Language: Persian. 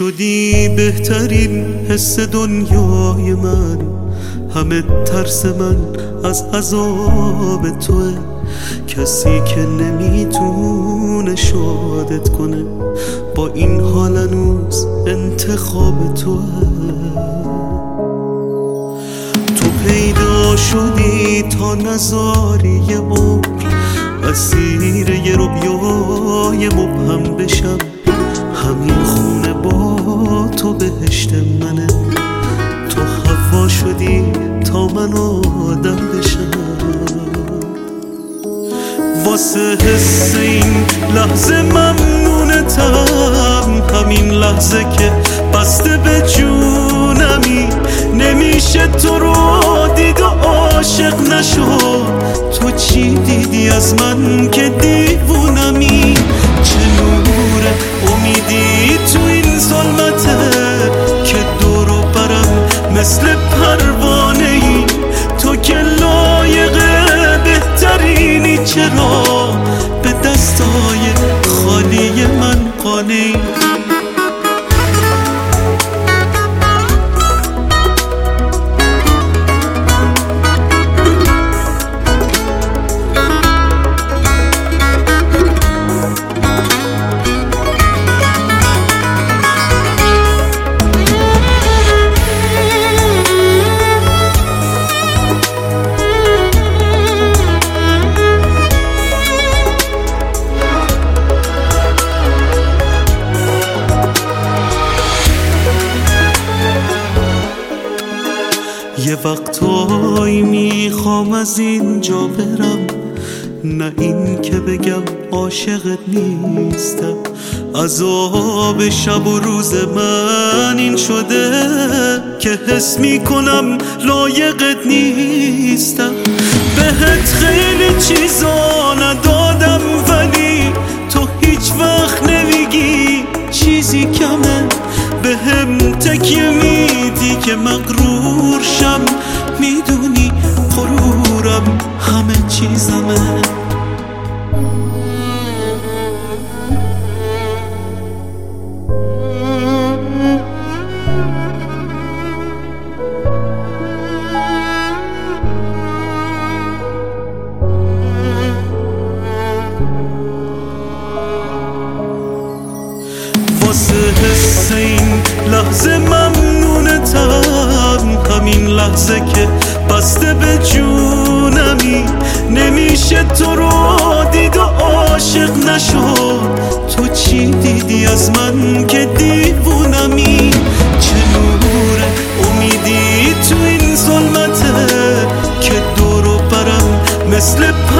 شدی بهترین حس دنیای من، همه ترس من از عذاب توه، کسی که نمیتونه شادت کنه، با این حال هنوز انتخاب توه. تو پیدا شدی تا نذاری یه عمر اسیر یه رویای مبهم بشم، همین خونه با تو بهشت منه، تو هوا شدی تا من آدم بشم. واسه حس این لحظه ممنونتم، همین لحظه که بسته به جونمی، نمیشه تو رو دید و عاشق نشد. تو چی دیدی از من که دیوونمی؟ چه نور امیدی تو این ظلمته که دورو برم مثل پروانه ای؟ تو که لایق بهترینی، چرا به دستای خالی من قانعی؟ یه وقتایی میخوام از اینجا برم، نه این که بگم عاشقت نیستم. عذاب شب و روز من این شده که حس میکنم لایقت نیستم. بهت خیلی چیزا ندادم ولی تو هیچ وقت نمیگی چیزی کمه، بهم تکیه میدی که مغرور شم، میدونی غرورم همه چیزمه. واسه حس این لحظه ممنونتم، همین لحظه که بسته به جونمی، نمیشه تو رو دید و عاشق نشد. تو چی دیدی از من که دیوونمی؟ چه نور امیدی تو این ظلمته که دورو برم مثل